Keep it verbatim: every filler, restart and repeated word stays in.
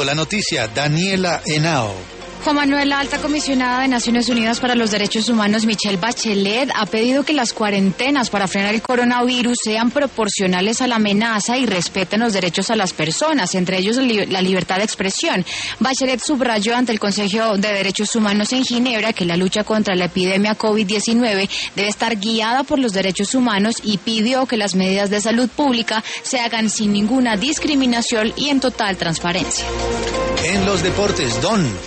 Mundo, la noticia, Daniela Henao. Juan Manuel, la alta comisionada de Naciones Unidas para los Derechos Humanos, Michelle Bachelet, ha pedido que las cuarentenas para frenar el coronavirus sean proporcionales a la amenaza y respeten los derechos a las personas, entre ellos la libertad de expresión. Bachelet subrayó ante el Consejo de Derechos Humanos en Ginebra que la lucha contra la epidemia COVID diecinueve debe estar guiada por los derechos humanos y pidió que las medidas de salud pública se hagan sin ninguna discriminación y en total transparencia. En los deportes, Don,